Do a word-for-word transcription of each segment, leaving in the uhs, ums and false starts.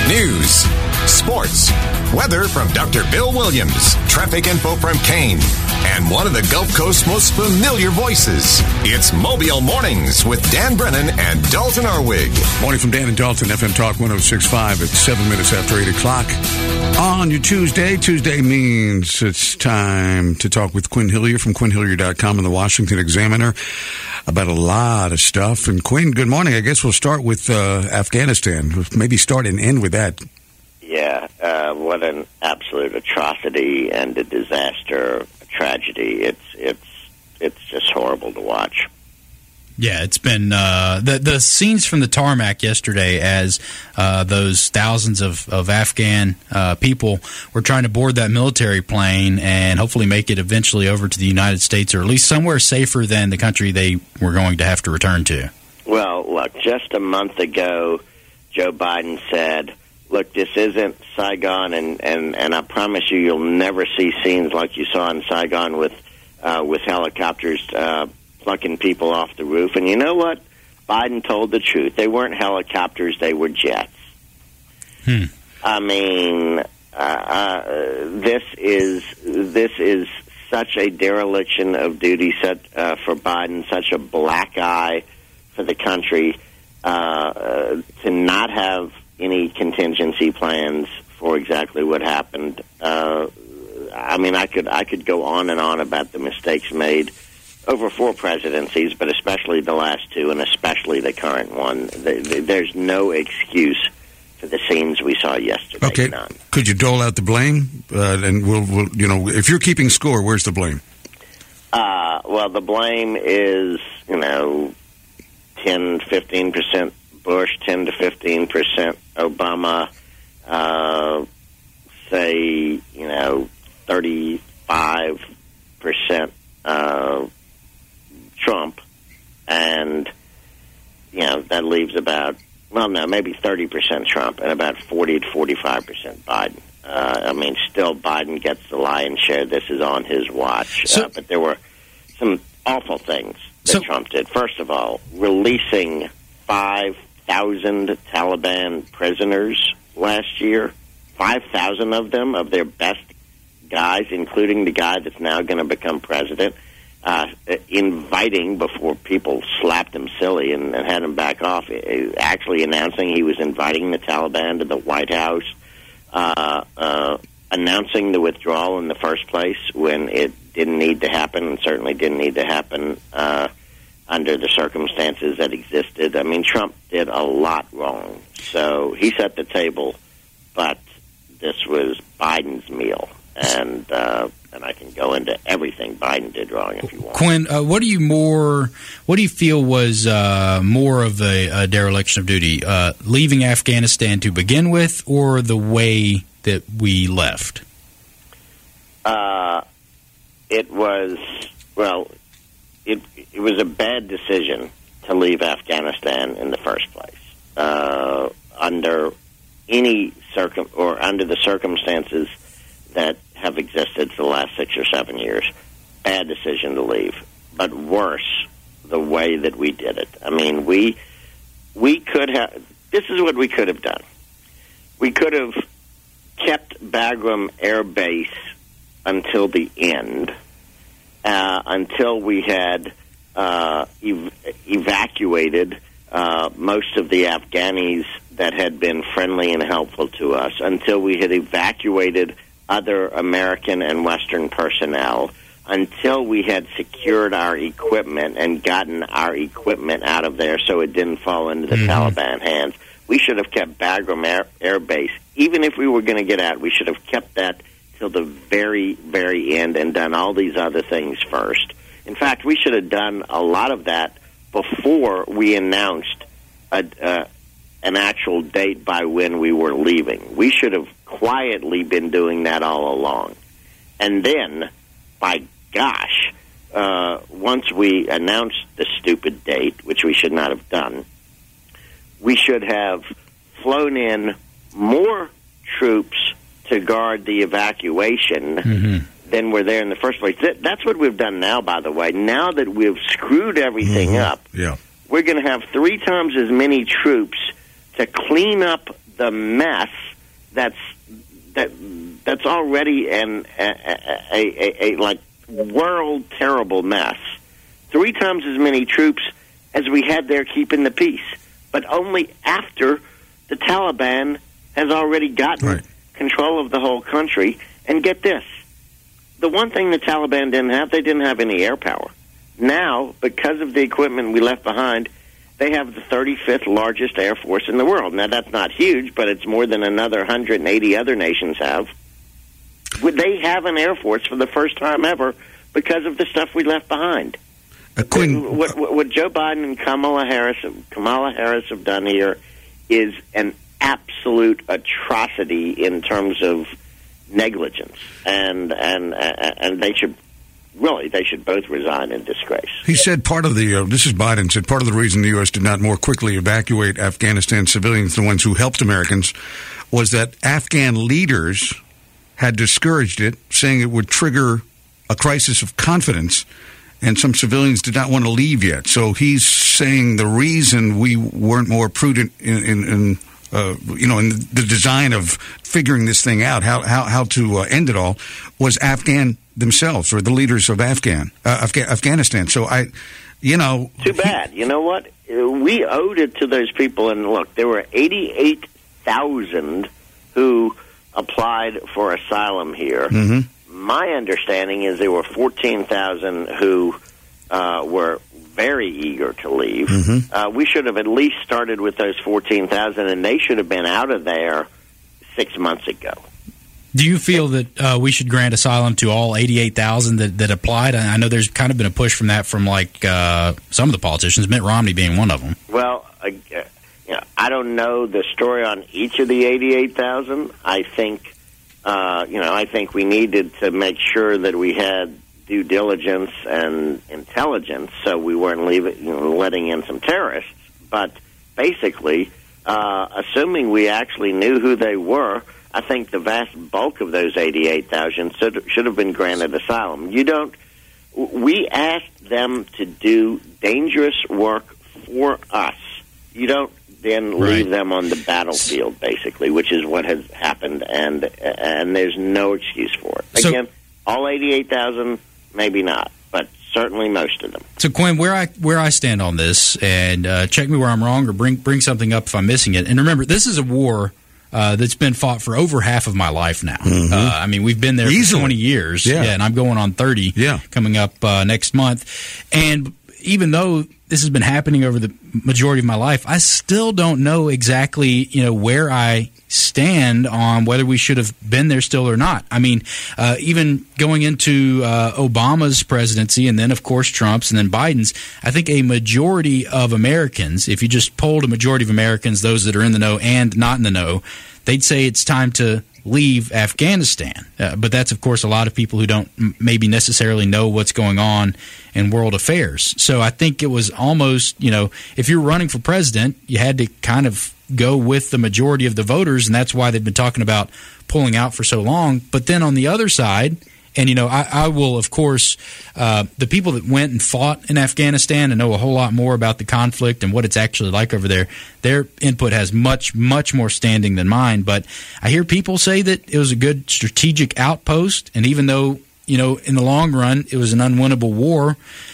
News, sports, weather from Doctor Bill Williams, traffic info from Kane, and one of the Gulf Coast's most familiar voices. It's Mobile Mornings with Dan Brennan and Dalton Arwig. Morning from Dan and Dalton, F M Talk one oh six point five at seven minutes after eight o'clock. On your Tuesday, Tuesday means it's time to talk with Quinn Hillier from Quinn Hillier dot com and the Washington Examiner about a lot of stuff. And Quinn, good morning. I guess we'll start with uh, Afghanistan. Maybe start and end with that. Yeah, uh, what an absolute atrocity and a disaster, a tragedy. It's it's it's just horrible to watch. Yeah, it's been uh, the the scenes from the tarmac yesterday as uh, those thousands of, of Afghan uh, people were trying to board that military plane and hopefully make it eventually over to the United States, or at least somewhere safer than the country they were going to have to return to. Well, look, just a month ago, Joe Biden said, look, this isn't Saigon, and, and, and I promise you you'll never see scenes like you saw in Saigon with, uh, with helicopters uh plucking people off the roof. And you know what? Biden told the truth. They weren't helicopters, they were jets. Hmm. I mean, uh, uh, this is this is such a dereliction of duty set, uh, for Biden, such a black eye for the country, uh, uh, to not have any contingency plans for exactly what happened. Uh, I mean, I could I could go on and on about the mistakes made over four presidencies, but especially the last two, and especially the current one. There's no excuse for the scenes we saw yesterday. Okay, None. Could you dole out the blame? Uh, and we'll, we'll, you know, if you're keeping score, where's the blame? Uh, well, the blame is, you know, ten, fifteen percent Bush, ten to fifteen percent Obama, uh, say, you know, thirty-five percent uh, Trump, and, you know, that leaves about, well, no, maybe thirty percent Trump and about forty to forty-five percent Biden. Uh, I mean, still Biden gets the lion's share. This is on his watch. So, uh, but there were some awful things that so, Trump did. First of all, releasing five thousand Taliban prisoners last year, five thousand of them, of their best guys, including the guy that's now going to become president, uh, inviting, before people slapped him silly and, and had him back off, actually announcing he was inviting the Taliban to the White House, uh, uh, announcing the withdrawal in the first place when it didn't need to happen, and certainly didn't need to happen uh, under the circumstances that existed. I mean, Trump did a lot wrong. So he set the table, but this was Biden's meal. And uh, and I can go into everything Biden did wrong if you want. Quinn, uh, what do you more? What do you feel was uh, more of a, a dereliction of duty, uh, leaving Afghanistan to begin with, or the way that we left? Uh, it was well. It it was a bad decision to leave Afghanistan in the first place. Uh, under any circum or under the circumstances that have existed for the last six or seven years. Bad decision to leave, but worse, the way that we did it. I mean, we we could have, this is what we could have done. We could have kept Bagram Air Base until the end, uh, until we had uh, ev- evacuated uh, most of the Afghanis that had been friendly and helpful to us, until we had evacuated other American and Western personnel, until we had secured our equipment and gotten our equipment out of there so it didn't fall into the mm-hmm. Taliban hands. We should have kept Bagram Air, Air Base. Even if we were going to get out, we should have kept that till the very, very end and done all these other things first. In fact, we should have done a lot of that before we announced a, uh, an actual date by when we were leaving. We should have quietly been doing that all along. And then, by gosh, uh, once we announced the stupid date, which we should not have done, we should have flown in more troops to guard the evacuation mm-hmm. than were there in the first place. That, that's what we've done now, by the way. Now that we've screwed everything mm-hmm. up, yeah. we're going to have three times as many troops to clean up the mess that's that that's already an a, a, a, a like world terrible mess. Three times as many troops as we had there keeping the peace, but only after the Taliban has already gotten right. control of the whole country. And get this, the one thing the Taliban didn't have, they didn't have any air power. Now, because of the equipment we left behind, they have the thirty-fifth largest air force in the world. Now, that's not huge, but it's more than another one hundred eighty other nations have. They have an air force for the first time ever because of the stuff we left behind. Uh, Quinn, what, what, what Joe Biden and Kamala Harris, Kamala Harris have done here is an absolute atrocity in terms of negligence, and and and they should really they should both resign in disgrace. He said part of the uh, this is Biden said part of the reason the U S did not more quickly evacuate Afghanistan civilians, the ones who helped Americans, was that Afghan leaders had discouraged it, saying it would trigger a crisis of confidence, and some civilians did not want to leave yet. So he's saying the reason we weren't more prudent in, in, in uh, you know, in the design of figuring this thing out, how how, how to uh, end it all, was Afghan themselves, or the leaders of Afghan uh, Afga- Afghanistan. So I, you know, too bad. He, you know what? We owed it to those people. And look, there were eighty-eight thousand who applied for asylum here. Mm-hmm. My understanding is there were fourteen thousand who uh, were very eager to leave. Mm-hmm. Uh, we should have at least started with those fourteen thousand, and they should have been out of there six months ago. Do you feel that uh, we should grant asylum to all eighty-eight thousand that, that applied? I know there's kind of been a push from that from like uh, some of the politicians, Mitt Romney being one of them. Well, uh, you know, I don't know the story on each of the eighty-eight thousand. I think, uh, you know, I think we needed to make sure that we had due diligence and intelligence, so we weren't leaving, you know, letting in some terrorists. But basically, uh, assuming we actually knew who they were, I think the vast bulk of those eighty-eight thousand should, should have been granted asylum. You don't. We asked them to do dangerous work for us. You don't then leave right. them on the battlefield, basically, which is what has happened, and and there's no excuse for it. So, Again, all eighty-eight thousand, maybe not, but certainly most of them. So, Quinn, where I where I stand on this, and uh, check me where I'm wrong, or bring bring something up if I'm missing it. And remember, this is a war Uh, that's been fought for over half of my life now. Mm-hmm. Uh, I mean, we've been there Easily. for twenty years, yeah. yeah, and I'm going on thirty yeah. coming up uh, next month. And even though this has been happening over the majority of my life, I still don't know exactly, you know, where I stand on whether we should have been there still or not. I mean, uh, even going into uh, Obama's presidency and then, of course, Trump's and then Biden's, I think a majority of Americans, if you just polled a majority of Americans, those that are in the know and not in the know, they'd say it's time to leave Afghanistan. Uh, but that's, of course, a lot of people who don't m- maybe necessarily know what's going on in world affairs. So I think it was almost, you know, if you're running for president, you had to kind of go with the majority of the voters, and that's why they've been talking about pulling out for so long. But then on the other side, and, you know, I, I will, of course, uh, the people that went and fought in Afghanistan and know a whole lot more about the conflict and what it's actually like over there, their input has much, much more standing than mine. But I hear people say that it was a good strategic outpost, and even though, you know, in the long run it was an unwinnable war,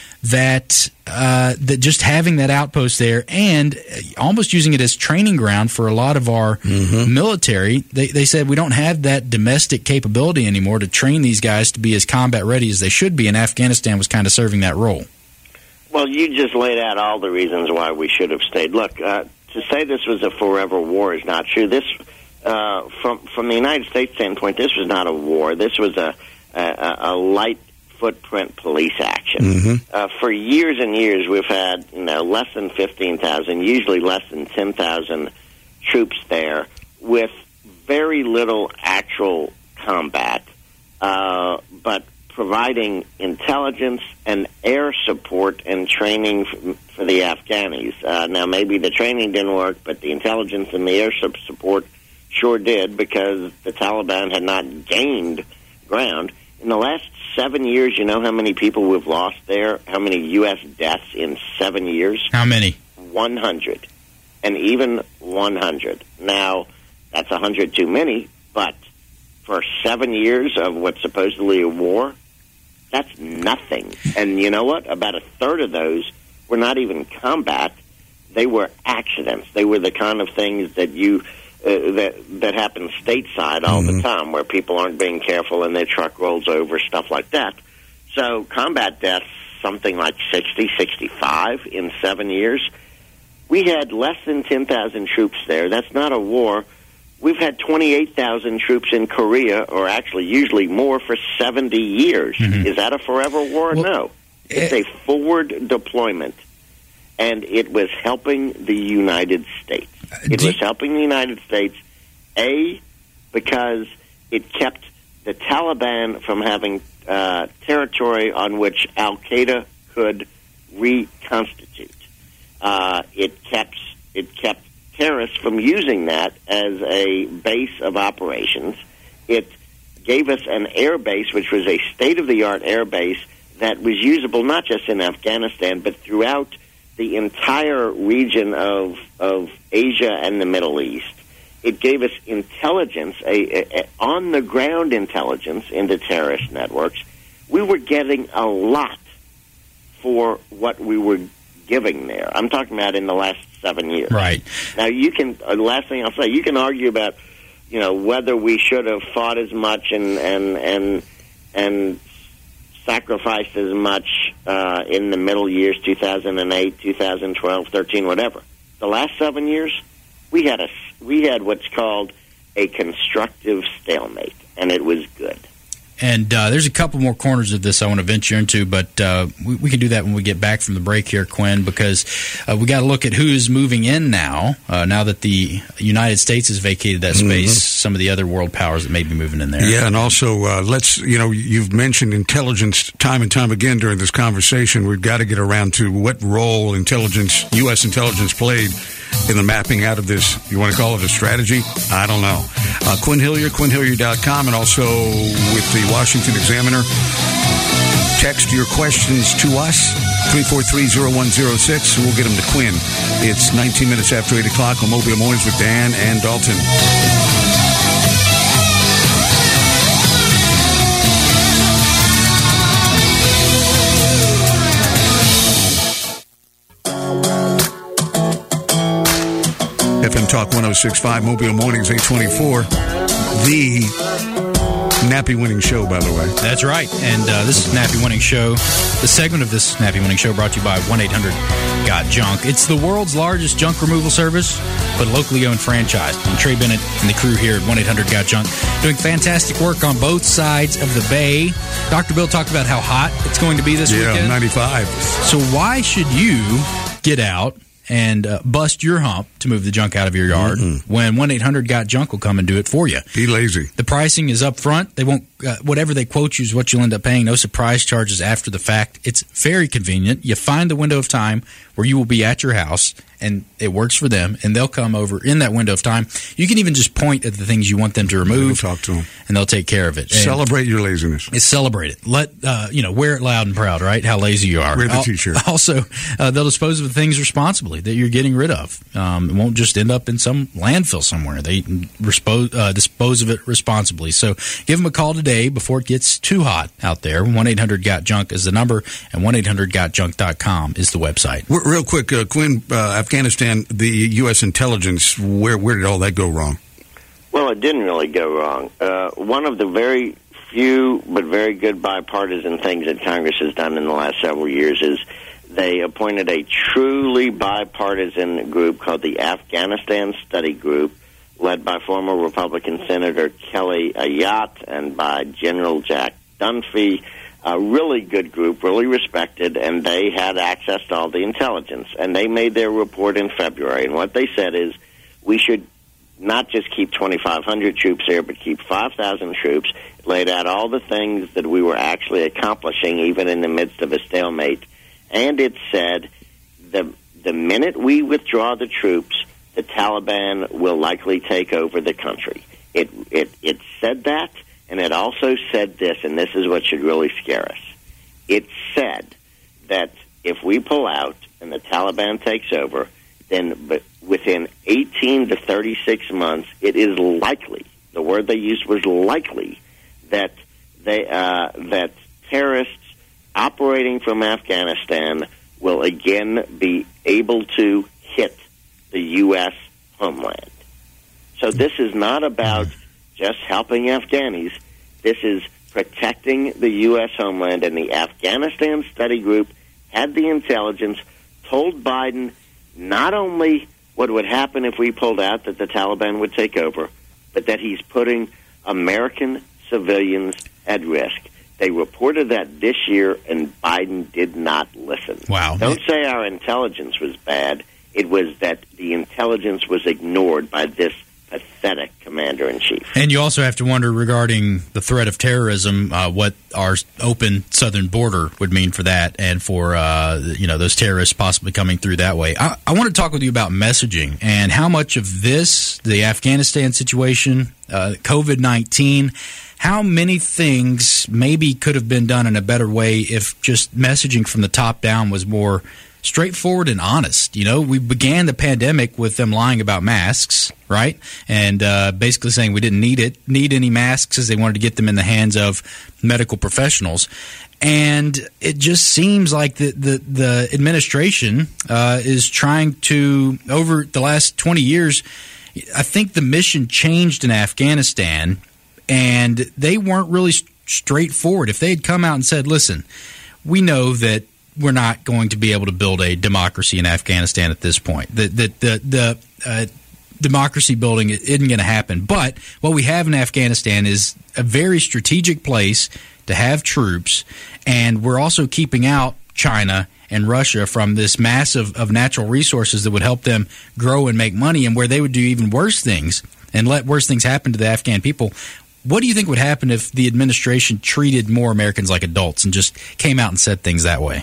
that uh, that just having that outpost there and almost using it as training ground for a lot of our mm-hmm. military, they, they said we don't have that domestic capability anymore to train these guys to be as combat ready as they should be, and Afghanistan was kind of serving that role. Well, you just laid out all the reasons why we should have stayed. Look, uh, to say this was a forever war is not true. This, uh, from from the United States standpoint, this was not a war. This was a a, a light footprint police action. Mm-hmm. Uh, for years and years, we've had, you know, less than fifteen thousand, usually less than ten thousand troops there with very little actual combat, uh, but providing intelligence and air support and training f- for the Afghanis. Uh, now, maybe the training didn't work, but the intelligence and the air support sure did, because the Taliban had not gained ground. In the last seven years, you know how many people we've lost there? How many U S deaths in seven years? How many? one hundred. And even one hundred. Now, That's one hundred too many, but for seven years of what's supposedly a war, that's nothing. And you know what? About a third of those were not even combat. They were accidents. They were the kind of things that you uh, that that happen stateside all mm-hmm. the time, where people aren't being careful and their truck rolls over, stuff like that. So combat deaths, something like sixty, sixty-five in seven years. We had less than ten thousand troops there. That's not a war. We've had twenty-eight thousand troops in Korea, or actually usually more, for seventy years. Mm-hmm. Is that a forever war? Well, no. It's it, a forward deployment. And it was helping the United States. It was helping the United States, A, because it kept the Taliban from having uh, territory on which Al-Qaeda could reconstitute. Uh, it kept it kept terrorists from using that as a base of operations. It gave us an air base, which was a state-of-the-art air base that was usable not just in Afghanistan, but throughout the entire region of of Asia and the Middle East. It gave us intelligence, a, a on-the-ground intelligence into terrorist networks. We were getting a lot for what we were giving there. I'm talking about in the last seven years. Right. Now, you can, uh, last thing I'll say, you can argue about, you know, whether we should have fought as much and, and, and, and sacrificed as much uh, in the middle years, two thousand eight, two thousand twelve, thirteen, whatever. The last seven years, we had a we had what's called a constructive stalemate, and it was good. And uh, there's a couple more corners of this I want to venture into, but uh, we, we can do that when we get back from the break here, Quinn, because uh, we got to look at who is moving in now, uh, now that the United States has vacated that space, mm-hmm. some of the other world powers that may be moving in there. Yeah, and also, uh, let's, you know, you've mentioned intelligence time and time again during this conversation. We've got to get around to what role intelligence, U S intelligence played in the mapping out of this. You want to call it a strategy? I don't know. Uh, Quinn Hillier, quinn hillier dot com, and also with the Washington Examiner. Text your questions to us, three four three, zero one zero six, and we'll get them to Quinn. It's nineteen minutes after eight o'clock on Mobile Mornings with Dan and Dalton. F M Talk one oh six point five, Mobile Mornings, eight twenty-four. The Nappy Winning Show, by the way. That's right. And uh, this is Nappy Winning Show. The segment of this Nappy Winning Show brought to you by one eight hundred got junk. It's the world's largest junk removal service, but locally owned franchise. And Trey Bennett and the crew here at one eight hundred got junk doing fantastic work on both sides of the bay. Doctor Bill talked about how hot it's going to be this yeah, weekend. Yeah, ninety-five. So why should you get out and uh, bust your hump to move the junk out of your yard mm-hmm. when one eight hundred got junk will come and do it for you? Be lazy. The pricing is up front. They won't, uh, whatever they quote you is what you'll end up paying. No surprise charges after the fact. It's very convenient. You find the window of time where you will be at your house, and it works for them, and they'll come over in that window of time. You can even just point at the things you want them to remove. Talk to them. And they'll take care of it. And celebrate your laziness. It's celebrate it. Let, uh, you know, wear it loud and proud, right? How lazy you are. Wear the T-shirt. Also, uh, they'll dispose of the things responsibly that you're getting rid of. Um, it won't just end up in some landfill somewhere. They respo- uh, dispose of it responsibly. So give them a call today before it gets too hot out there. one eight hundred got junk is the number, and one eight hundred got junk dot com is the website. Real quick, uh, Quinn, uh, Afghanistan, the U S intelligence, where where did all that go wrong? Well, it didn't really go wrong. Uh, one of the very few but very good bipartisan things that Congress has done in the last several years is they appointed a truly bipartisan group called the Afghanistan Study Group, led by former Republican Senator Kelly Ayotte and by General Jack Dunphy. A really good group, really respected, and they had access to all the intelligence. And they made their report in February. And what they said is we should not just keep twenty-five hundred troops there, but keep five thousand troops. It laid out all the things that we were actually accomplishing, even in the midst of a stalemate. And it said the the minute we withdraw the troops, the Taliban will likely take over the country. It it it said that. And it also said this, and this is what should really scare us. It said that if we pull out and the Taliban takes over, then but within eighteen to thirty-six months, it is likely, the word they used was likely, that they uh, that terrorists operating from Afghanistan will again be able to hit the U S homeland. So this is not about just helping Afghanis. This is protecting the U S homeland, and the Afghanistan study group had the intelligence, told Biden not only what would happen if we pulled out, that the Taliban would take over, but that he's putting American civilians at risk. They reported that this year, and Biden did not listen. Wow. Don't say our intelligence was bad. It was that the intelligence was ignored by this pathetic commander-in-chief. And you also have to wonder regarding the threat of terrorism, uh, what our open southern border would mean for that, and for uh, you know those terrorists possibly coming through that way. I, I want to talk with you about messaging and how much of this, the Afghanistan situation, uh, COVID nineteen, how many things maybe could have been done in a better way if just messaging from the top down was more straightforward and honest. You know, we began the pandemic with them lying about masks, right? And uh, basically saying we didn't need it, need any masks, as they wanted to get them in the hands of medical professionals. And it just seems like the the, the administration uh, is trying to, over the last twenty years, I think the mission changed in Afghanistan, and they weren't really straightforward. If they had come out and said, listen, we know that we're not going to be able to build a democracy in Afghanistan at this point. The the the, the uh, democracy building isn't going to happen. But what we have in Afghanistan is a very strategic place to have troops, and we're also keeping out China and Russia from this mass of, of natural resources that would help them grow and make money, and where they would do even worse things and let worse things happen to the Afghan people. What do you think would happen if the administration treated more Americans like adults and just came out and said things that way?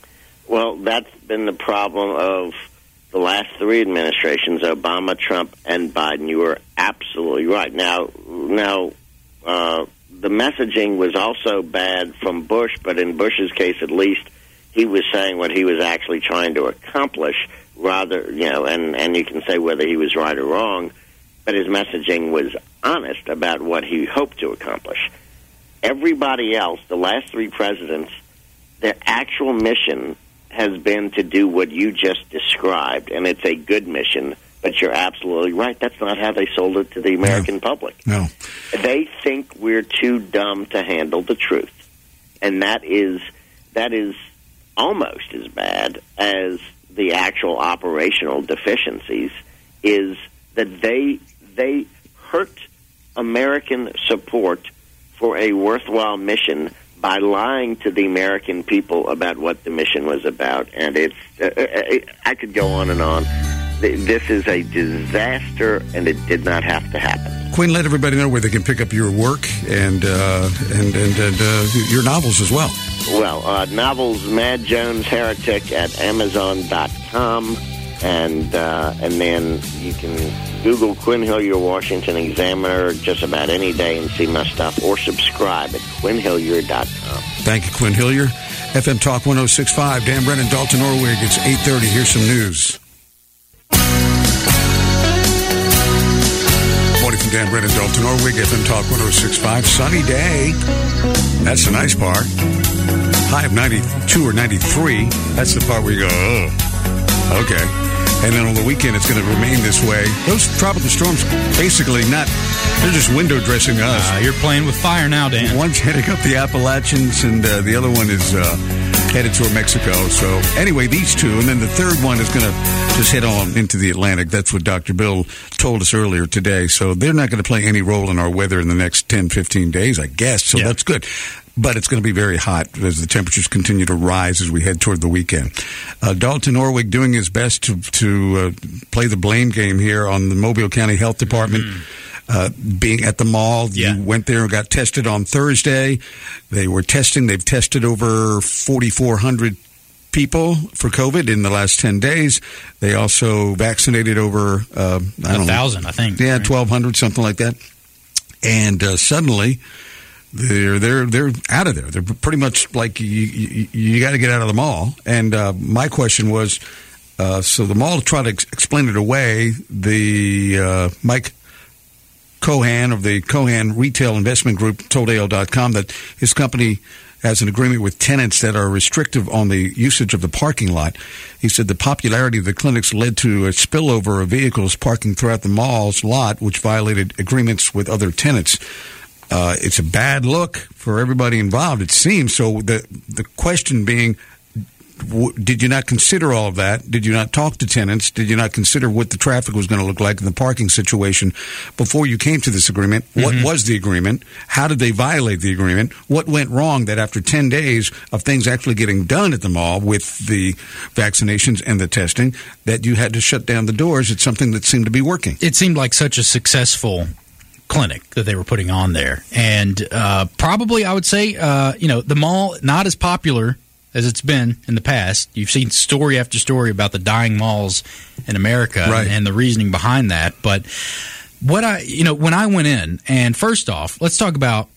Well, that's been the problem of the last three administrations, Obama, Trump, and Biden. You were absolutely right. Now, now uh, the messaging was also bad from Bush, but in Bush's case, at least, he was saying what he was actually trying to accomplish, rather, you know, and, and you can say whether he was right or wrong, but his messaging was honest about what he hoped to accomplish. Everybody else, the last three presidents, their actual mission has been to do what you just described, and it's a good mission, but you're absolutely right. That's not how they sold it to the American no. public. No. They think we're too dumb to handle the truth, and that is that is almost as bad as the actual operational deficiencies, is that they they hurt American support for a worthwhile mission by lying to the American people about what the mission was about. And it's, uh, I could go on and on. This is a disaster, and it did not have to happen. Quinn, let everybody know where they can pick up your work and uh, and and, and uh, your novels as well. Well, uh, novels, Mad Jones Heretic at Amazon dot com, and uh, and then you can Google Quinn Hillier, Washington Examiner, just about any day and see my stuff, or subscribe at Quinn Hillier dot com. Thank you, Quinn Hillier. F M Talk one oh six point five. Dan Brennan, Dalton Orwig. It's eight thirty. Here's some news. Morning from Dan Brennan, Dalton Orwig. F M Talk one oh six point five. Sunny day. That's the nice part. High of ninety-two or ninety-three. That's the part where you go, oh, okay. And then on the weekend, it's going to remain this way. Those tropical storms, basically not, they're just window dressing us. Uh, you're playing with fire now, Dan. One's heading up the Appalachians, and uh, the other one is uh, headed toward Mexico. So anyway, these two, and then the third one is going to just head on into the Atlantic. That's what Doctor Bill told us earlier today. So they're not going to play any role in our weather in the next ten, fifteen days, I guess. So yeah. That's good. But it's going to be very hot as the temperatures continue to rise as we head toward the weekend. Uh, Dalton Orwig doing his best to to uh, play the blame game here on the Mobile County Health Department. Mm-hmm. Uh, being at the mall, yeah. You went there and got tested on Thursday. They were testing. They've tested over forty-four hundred people for COVID in the last ten days. They also vaccinated over uh, I don't a thousand, know, I think. Yeah, right? twelve hundred, something like that. And uh, suddenly, they're they're they're out of there. They're pretty much like you you, you got to get out of the mall. And uh, my question was, Uh, so the mall tried to ex- explain it away. The uh, Mike Cohan of the Cohan Retail Investment Group told A L dot com that his company has an agreement with tenants that are restrictive on the usage of the parking lot. He said the popularity of the clinics led to a spillover of vehicles parking throughout the mall's lot, which violated agreements with other tenants. Uh, it's a bad look for everybody involved, it seems. So the the question being, w- did you not consider all of that? Did you not talk to tenants? Did you not consider what the traffic was going to look like in the parking situation before you came to this agreement? Mm-hmm. What was the agreement? How did they violate the agreement? What went wrong that after ten days of things actually getting done at the mall with the vaccinations and the testing, that you had to shut down the doors? It's something that seemed to be working. It seemed like such a successful clinic that they were putting on there. And uh, probably, I would say, uh, you know, the mall, not as popular as it's been in the past. You've seen story after story about the dying malls in America, right, and, and the reasoning behind that. But what I, you know, when I went in, and first off, let's talk about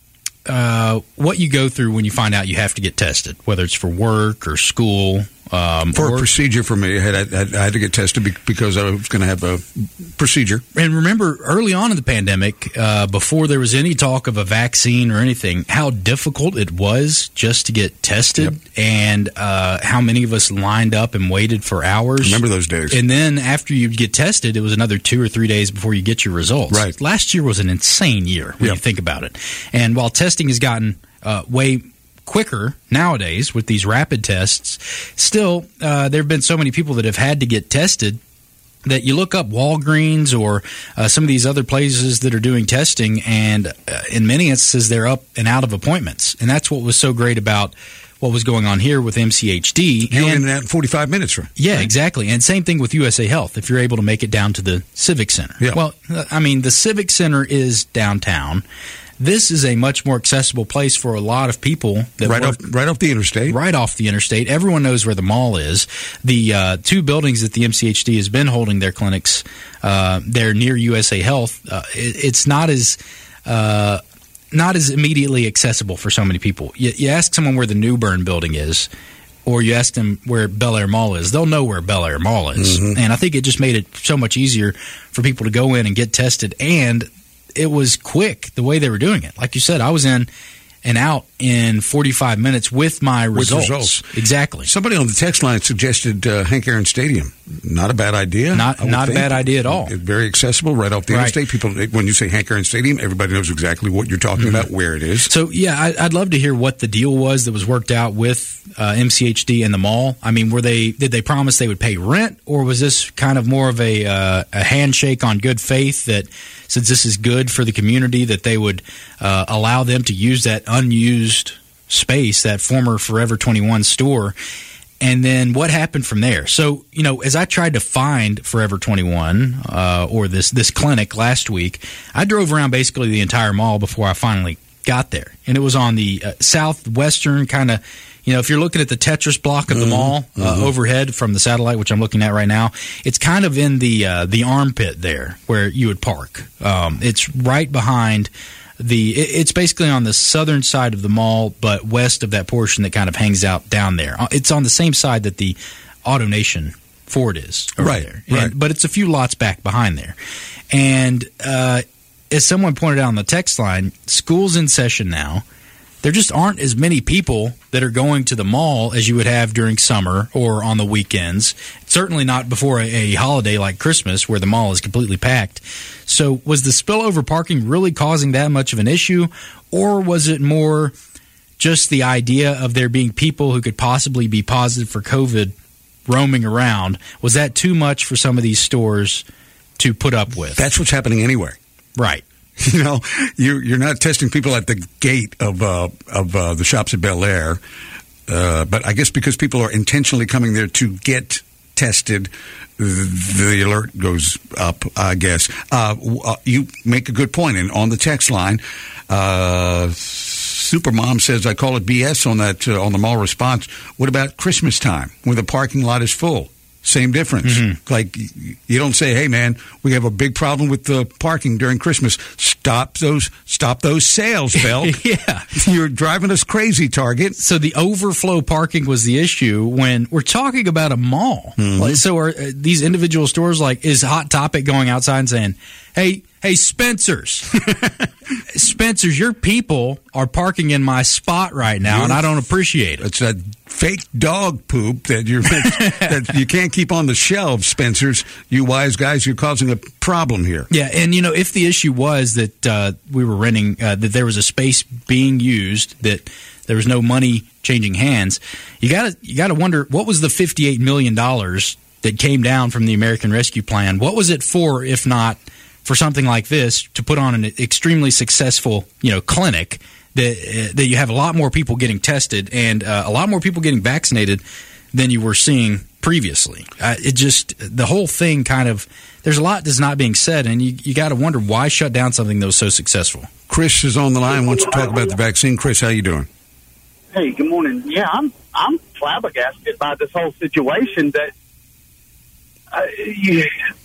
uh, what you go through when you find out you have to get tested, whether it's for work or school. Um, for or, a procedure for me, I had, I, had, I had to get tested because I was going to have a procedure. And remember, early on in the pandemic, uh, before there was any talk of a vaccine or anything, how difficult it was just to get tested, yep, and uh, how many of us lined up and waited for hours. Remember those days. And then after you get tested, it was another two or three days before you get your results. Right. Last year was an insane year when yep. you think about it. And while testing has gotten uh, way quicker nowadays with these rapid tests, still uh, there have been so many people that have had to get tested that you look up Walgreens or uh, some of these other places that are doing testing, and uh, in many instances they're up and out of appointments. And that's what was so great about what was going on here with M C H D. You're and, in that in forty-five minutes, right? Yeah, exactly. And same thing with U S A Health, if you're able to make it down to the Civic Center. Yeah. Well, I mean, the Civic Center is downtown. This is a much more accessible place for a lot of people. That right work off, right off the interstate. Right off the interstate. Everyone knows where the mall is. The uh, two buildings that the M C H D has been holding their clinics, uh, they're near U S A Health. Uh, it, it's not as uh, not as immediately accessible for so many people. You, you ask someone where the New Bern building is, or you ask them where Bel Air Mall is, they'll know where Bel Air Mall is. Mm-hmm. And I think it just made it so much easier for people to go in and get tested, and it was quick the way they were doing it. Like you said, I was in and out in forty-five minutes with my results. With results. Exactly. Somebody on the text line suggested uh, Hank Aaron Stadium. Not a bad idea. Not not think. a bad idea at all. It's very accessible, right off the right. interstate. People, when you say Hank Aaron Stadium, everybody knows exactly what you're talking mm-hmm. about, where it is. So, yeah, I, I'd love to hear what the deal was that was worked out with uh, M C H D and the mall. I mean, were they did they promise they would pay rent, or was this kind of more of a, uh, a handshake on good faith that since this is good for the community, that they would uh, allow them to use that unused space, that former Forever twenty-one store? And then what happened from there? So, you know, as I tried to find Forever twenty-one uh, or this this clinic last week, I drove around basically the entire mall before I finally got there. And it was on the uh, southwestern kind of, you know, if you're looking at the Tetris block of the mm-hmm. mall uh, mm-hmm. overhead from the satellite, which I'm looking at right now, it's kind of in the uh, the armpit there where you would park. Um, it's right behind the. It's basically on the southern side of the mall, but west of that portion that kind of hangs out down there. It's on the same side that the AutoNation Ford is over right, there, right. And, but it's a few lots back behind there. And uh, as someone pointed out on the text line, school's in session now. There just aren't as many people that are going to the mall as you would have during summer or on the weekends. Certainly not before a, a holiday like Christmas where the mall is completely packed. So was the spillover parking really causing that much of an issue, or was it more just the idea of there being people who could possibly be positive for COVID roaming around? Was that too much for some of these stores to put up with? That's what's happening anywhere. Right. You know, you, you're not testing people at the gate of uh, of uh, the shops at Bel Air, uh, but I guess because people are intentionally coming there to get tested, the alert goes up, I guess. Uh, uh, you make a good point, and on the text line, uh, Supermom says, I call it B S on that uh, on the mall response. What about Christmas time when the parking lot is full? Same difference. Mm-hmm. Like, you don't say, hey, man, we have a big problem with the parking during Christmas. stop those stop those sales, Belk. Yeah. You're driving us crazy, Target. So the overflow parking was the issue when we're talking about a mall. Mm-hmm. Like, so are uh, these individual stores, like, is Hot Topic going outside and saying, hey, hey, Spencer's, Spencer's, your people are parking in my spot right now, and I don't appreciate it. It's that fake dog poop that you're that you can't keep on the shelves, Spencer's. You wise guys, you're causing a problem here. Yeah, and you know, if the issue was that uh, we were renting, uh, that there was a space being used, that there was no money changing hands, you gotta you gotta wonder, what was the fifty-eight million dollars that came down from the American Rescue Plan? What was it for, if not for something like this, to put on an extremely successful, you know, clinic that uh, that you have a lot more people getting tested and uh, a lot more people getting vaccinated than you were seeing previously. Uh, it just, the whole thing kind of, there's a lot that's not being said, and you, you got to wonder why shut down something that was so successful. Chris is on the line, wants to talk about the vaccine. Chris, how you doing? Hey, good morning. Yeah, I'm I'm flabbergasted by this whole situation. That uh, you,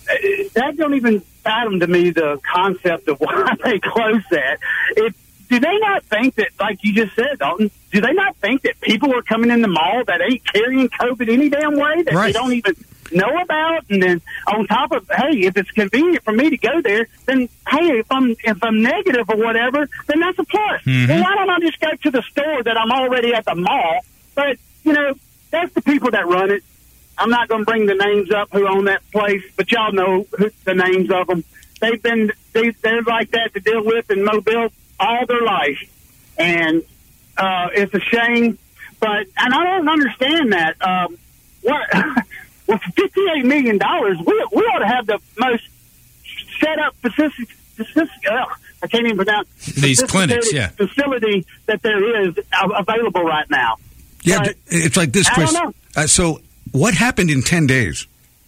that don't even fathom to me the concept of why they closed that. It, do they not think that, like you just said, Dalton, do they not think that people are coming in the mall that ain't carrying COVID any damn way, that Right. they don't even know about? And then on top of, hey, if it's convenient for me to go there, then, hey, if I'm if I'm negative or whatever, then that's a plus. Mm-hmm. Well, why don't I just go to the store that I'm already at the mall? But, you know, that's the people that run it. I'm not going to bring the names up who own that place, but y'all know who, the names of them. They've been, they, they're like that to deal with in Mobile all their life. And uh, it's a shame. But, and I don't understand that. Um, what, with fifty-eight million dollars, we, we ought to have the most set up facility, uh, I can't even pronounce These clinics, yeah. facility that there is available right now. Yeah, But it's like this, I Chris. don't know. Uh, so what happened in ten days?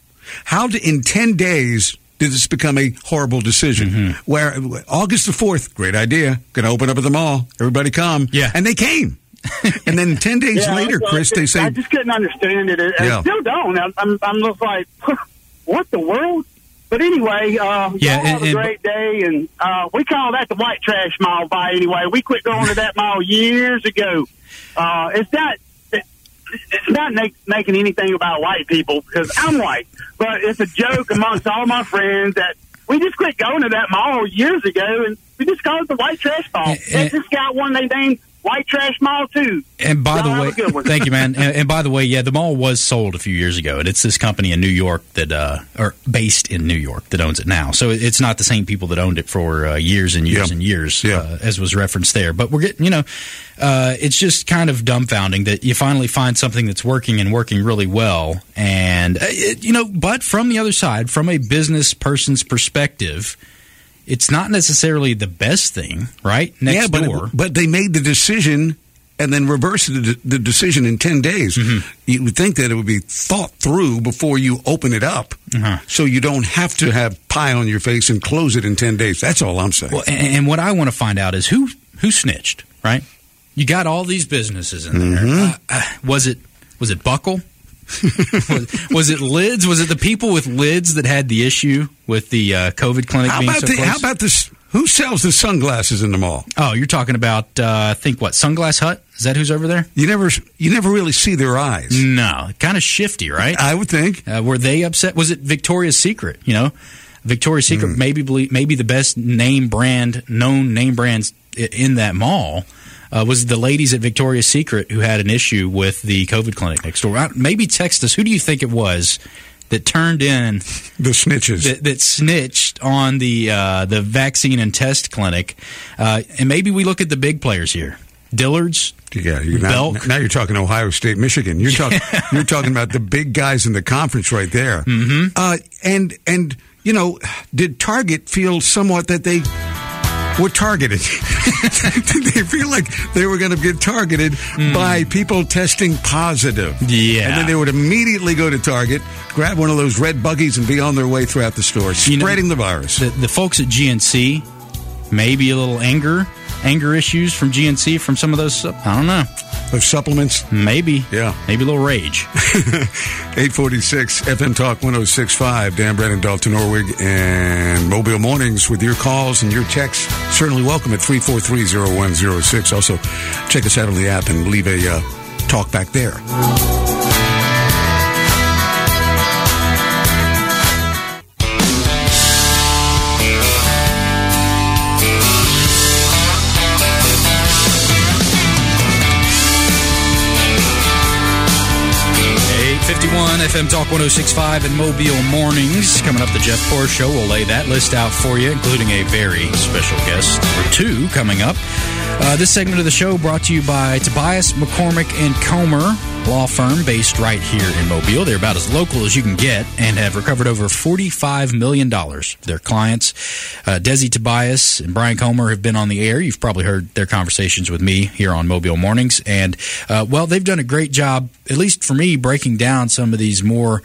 How did, in ten days did this become a horrible decision? Mm-hmm. Where August the fourth, great idea, going to open up at the mall, everybody come. Yeah. And they came. And then ten days Yeah, later, well, Chris, they I say, just couldn't understand it. I Yeah. still don't. I'm, I'm, I'm just like, what the world? But anyway, uh, Yeah, y'all have and- a and- great day, and uh, we call that the white trash mile. By anyway, we quit going to that mile years ago. Uh, it's not. It, it's not make, making anything about white people because I'm white, but it's a joke amongst all my friends that we just quit going to that mall years ago, and we just call it the white trash mall. And- They just got one they named White Trash Mall too. And by Y'all the have way, a good one. thank you, man. And, and by the way, yeah, the mall was sold a few years ago, and it's this company in New York that, uh, or based in New York, that owns it now. So it- it's not the same people that owned it for uh, years and years Yeah. and years, Yeah. uh, as was referenced there. But we're getting, you know, uh, it's just kind of dumbfounding that you finally find something that's working and working really well, and uh, it, you know, but from the other side, from a business person's perspective, it's not necessarily the best thing, right? Next yeah, but, door. but they made the decision and then reversed the, the decision in ten days. Mm-hmm. You would think that it would be thought through before you open it up, Uh-huh. so you don't have to have pie on your face and close it in ten days. That's all I'm saying. Well, and, and what I want to find out is who who snitched, right? You got all these businesses in there. Mm-hmm. Uh, uh, was it was it Buckle? was, was it Lids? Was it the people with Lids that had the issue with the uh, COVID clinic how being about so the, close? how about this? Who sells the sunglasses in the mall? Oh, you're talking about uh, I think what Sunglass Hut? Is that who's over there? You never you never really see their eyes. No, kind of shifty, right? I would think. Uh, were they upset? Was it Victoria's Secret? You know, Victoria's Secret Mm. maybe belie- maybe the best name brand, known name brands i- in that mall. Uh, was the ladies at Victoria's Secret who had an issue with the COVID clinic next door? Uh, Maybe text us. Who do you think it was that turned in The snitches. that, that snitched on the uh, the vaccine and test clinic? Uh, and maybe we look at the big players here. Dillard's. Yeah, you're now, Belk. now you're talking Ohio State, Michigan. You're talking you're talking about the big guys in the conference right there. Mm-hmm. Uh, and and you know, did Target feel somewhat that they were targeted? Did they feel like they were going to get targeted mm. by people testing positive? Yeah, and then they would immediately go to Target, grab one of those red buggies, and be on their way throughout the store, spreading you know, the virus. The, the folks at G N C, maybe a little anger. Anger issues from G N C from some of those, I don't know. Those supplements? Maybe. Yeah. Maybe a little rage. eight forty-six F M Talk one oh six point five. Dan Brennan, Dalton Norwig, and Mobile Mornings with your calls and your texts. certainly welcome at three four three, zero one zero six. Also, check us out on the app and leave a uh, talk back there. fifty-one F M Talk one oh six point five and Mobile Mornings. Coming up, the Jeff Poor Show. We'll lay that list out for you, including a very special guest or two coming up. Uh, this segment of the show brought to you by Tobias McCormick and Comer, law firm based right here in Mobile. They're about as local as you can get and have recovered over forty-five million dollars for their clients. Uh, Desi Tobias and Brian Comer have been on the air. You've probably heard their conversations with me here on Mobile Mornings. And, uh, well, they've done a great job, at least for me, breaking down some of these more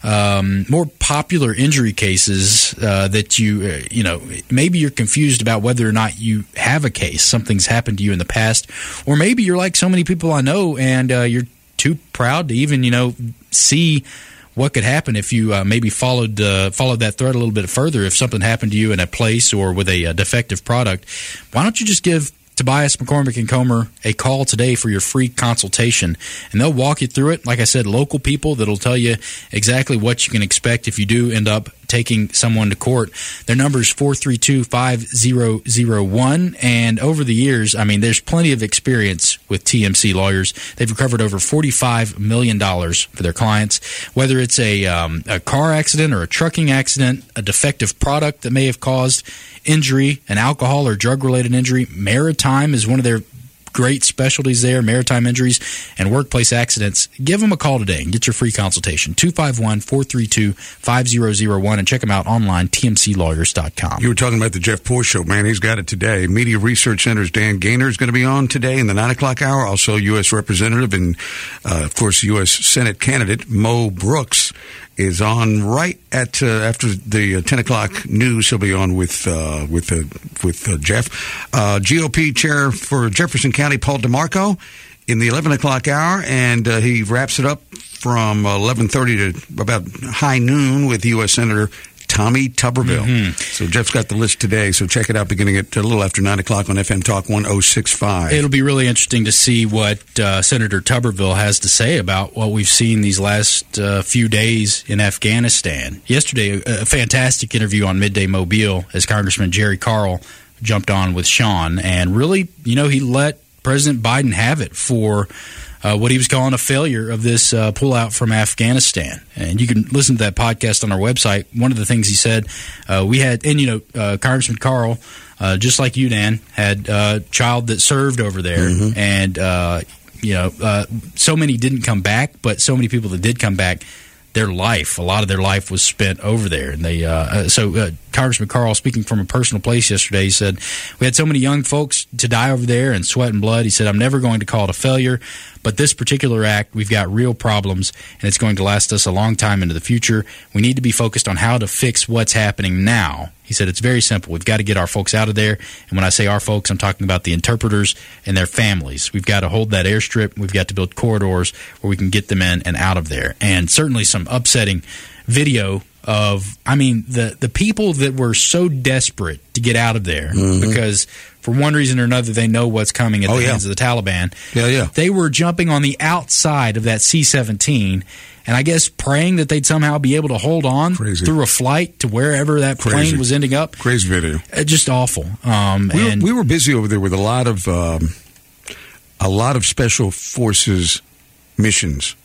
um, more popular injury cases uh, that you, uh, you know, maybe you're confused about whether or not you have a case. Something's happened to you in the past. Or maybe you're like so many people I know and uh, you're too proud to even, you know, see what could happen if you uh, maybe followed uh, followed that thread a little bit further. If something happened to you in a place or with a, a defective product, why don't you just give Tobias McCormick and Comer a call today for your free consultation, and they'll walk you through it. Like I said, local people that'll tell you exactly what you can expect if you do end up taking someone to court. Their number is four three two, five zero zero one, and over the years, I mean, there's plenty of experience with T M C lawyers. They've recovered over forty-five million dollars for their clients, whether it's a, um, a car accident or a trucking accident, a defective product that may have caused injury, an alcohol or drug-related injury. Maritime is one of their great specialties there, maritime injuries and workplace accidents. Give them a call today and get your free consultation, two five one, four three two, five zero zero one, and check them out online, T M C lawyers dot com. You were talking about the Jeff Poor Show, man. He's got it today. Media Research Center's Dan Gaynor is going to be on today in the nine o'clock hour. Also, U S Representative and, uh, of course, U S Senate candidate Mo Brooks is on right at uh, after the uh, ten o'clock news. He'll be on with uh, with uh, with uh, Jeff. Uh, G O P chair for Jefferson County, Paul DeMarco, in the eleven o'clock hour, and uh, he wraps it up from eleven thirty to about high noon with U S Senator Tommy Tuberville. Mm-hmm. So Jeff's got the list today, so check it out beginning at a little after nine o'clock on F M Talk one oh six point five. It'll be really interesting to see what uh, Senator Tuberville has to say about what we've seen these last uh, few days in Afghanistan. Yesterday, a, a fantastic interview on Midday Mobile as Congressman Jerry Carl jumped on with Sean, and really, you know, he let President Biden have it for Uh, what he was calling a failure of this uh, pullout from Afghanistan. And you can listen to that podcast on our website. One of the things he said, uh, we had, and you know, uh, Congressman Carl, uh, just like you, Dan, had a child that served over there. Mm-hmm. And, uh, you know, uh, so many didn't come back, but so many people that did come back, their life, a lot of their life was spent over there. And they, uh, so uh, Congressman Carl, speaking from a personal place yesterday, he said, we had so many young folks to die over there in sweat and blood. He said, I'm never going to call it a failure, but this particular act, we've got real problems, and it's going to last us a long time into the future. We need to be focused on how to fix what's happening now. He said, it's very simple. We've got to get our folks out of there. And when I say our folks, I'm talking about the interpreters and their families. We've got to hold that airstrip. We've got to build corridors where we can get them in and out of there. And certainly some upsetting video of, I mean, the, the people that were so desperate to get out of there mm-hmm. because for one reason or another they know what's coming at oh, the yeah. hands of the Taliban. Yeah, yeah. They were jumping on the outside of that C seventeen, and I guess praying that they'd somehow be able to hold on Crazy. through a flight to wherever that Crazy. plane was ending up. Crazy video. Uh, just awful. Um, we, and were, we were busy over there with a lot of um, a lot of special forces missions.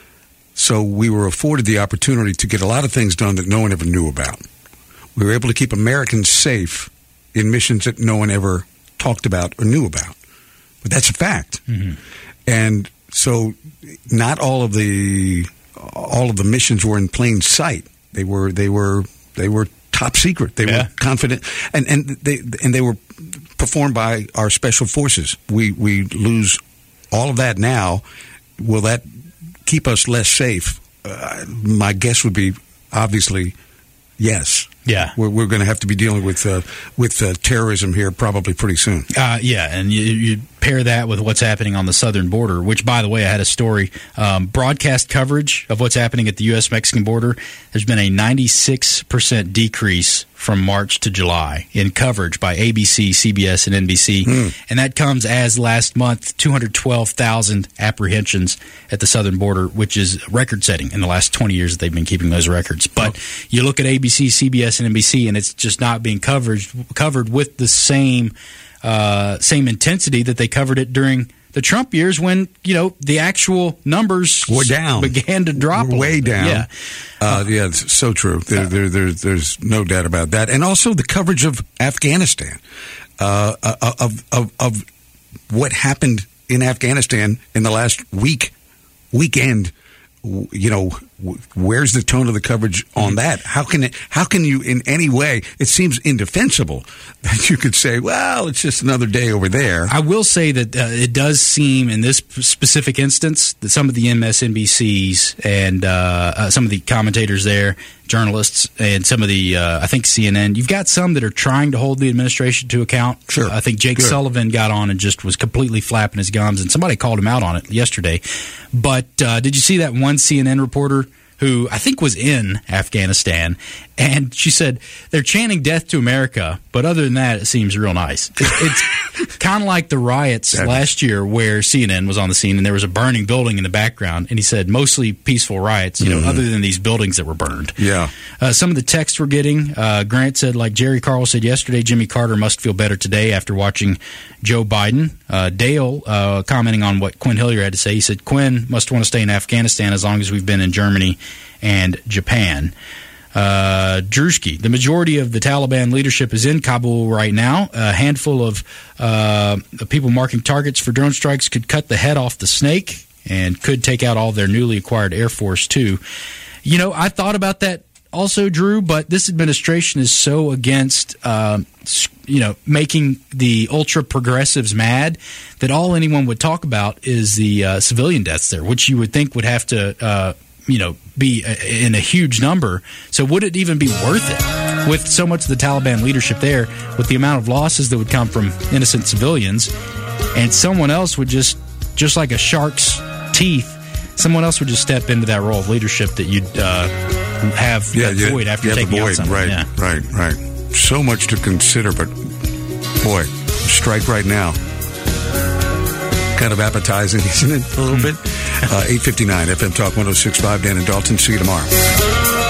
So we were afforded the opportunity to get a lot of things done that no one ever knew about. We were able to keep Americans safe in missions that no one ever talked about or knew about. But that's a fact. Mm-hmm. And so not all of the all of the missions were in plain sight. They were they were they were top secret. They yeah. were confident, and and they and they were performed by our special forces. We we lose all of that now. Will that keep us less safe? Uh, my guess would be obviously yes. Yeah, we're, we're going to have to be dealing with uh, with uh, terrorism here probably pretty soon. Uh, yeah, and you, you pair that with what's happening on the southern border, which, by the way, I had a story, um, broadcast coverage of what's happening at the U S Mexican border. There's been a ninety-six percent decrease from March to July in coverage by A B C, C B S, and N B C. Mm. And that comes as last month, two hundred twelve thousand apprehensions at the southern border, which is record-setting in the last twenty years that they've been keeping those records. But oh. you look at A B C, C B S, and N B C, and it's just not being covered, covered with the same uh, same intensity that they covered it during the Trump years when, you know, the actual numbers were down, began to drop way down. Yeah, uh, yeah, it's so true. There, there, there, there's no doubt about that. And also the coverage of Afghanistan, uh, of, of of what happened in Afghanistan in the last week, weekend. You know, where's the tone of the coverage on that? How can it? How can you, in any way? It seems indefensible that you could say, "Well, it's just another day over there." I will say that uh, it does seem, in this specific instance, that some of the M S N B Cs and uh, uh, some of the commentators there, journalists, and some of the, uh, I think C N N, you've got some that are trying to hold the administration to account. Sure. I think Jake Good. Sullivan got on and just was completely flapping his gums, and somebody called him out on it yesterday. But uh, did you see that one C N N reporter who I think was in Afghanistan, and she said they're chanting death to America, but other than that, it seems real nice. It, it's kind of like the riots that last year where C N N was on the scene and there was a burning building in the background, and he said mostly peaceful riots, you know, mm-hmm. other than these buildings that were burned. Yeah. Uh, some of the texts we're getting, uh, Grant said, like Jerry Carl said yesterday, Jimmy Carter must feel better today after watching Joe Biden. Uh, Dale, uh, commenting on what Quinn Hillier had to say, he said, Quinn must want to stay in Afghanistan as long as we've been in Germany and Japan. Uh, Drewski, the majority of the Taliban leadership is in Kabul right now. A handful of uh, people marking targets for drone strikes could cut the head off the snake and could take out all their newly acquired Air Force, too. You know, I thought about that also, Drew, but this administration is so against, uh, you know, making the ultra-progressives mad that all anyone would talk about is the uh, civilian deaths there, which you would think would have to uh, you know, be a, in a huge number. So would it even be worth it with so much of the Taliban leadership there, with the amount of losses that would come from innocent civilians, and someone else would just, just like a shark's teeth, someone else would just step into that role of leadership that you'd uh, have yeah, that yeah, void after yeah, taking void, out something. Right, yeah. right, right. So much to consider, but boy, strike right now. Kind of appetizing, isn't it? A little bit. Uh, eight fifty-nine F M Talk one oh six point five. Dan and Dalton. See you tomorrow.